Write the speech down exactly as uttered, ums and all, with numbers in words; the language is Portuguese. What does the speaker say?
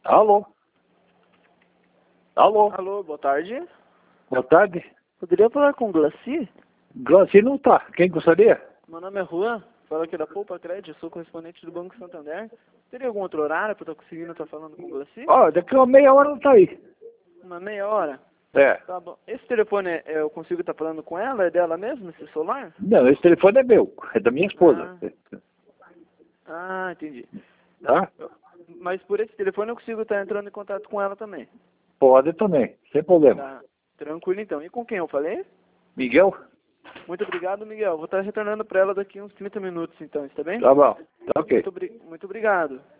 Alô? Alô? Alô, boa tarde. Boa tarde. Poderia falar com o Glaci? Glaci não tá. Quem gostaria? Meu nome é Juan, falo aqui da Poupa Crédito, sou correspondente do Banco Santander. Teria algum outro horário para eu estar conseguindo estar falando com o Glaci? Ó, daqui a uma meia hora ela tá aí. Uma meia hora? É. Tá bom. Esse telefone, é- eu consigo estar falando com ela? É dela mesmo, esse celular? Não, esse telefone é meu. É da minha esposa. Ah, entendi. Tá? Mas por esse telefone eu consigo estar entrando em contato com ela também. Pode também. Sem problema. Tá. Tranquilo então. E com quem eu falei? Miguel? Muito obrigado, Miguel. Vou estar retornando para ela daqui uns trinta minutos então, está bem? Tá bom. Tá ok. Muito, obri- muito obrigado.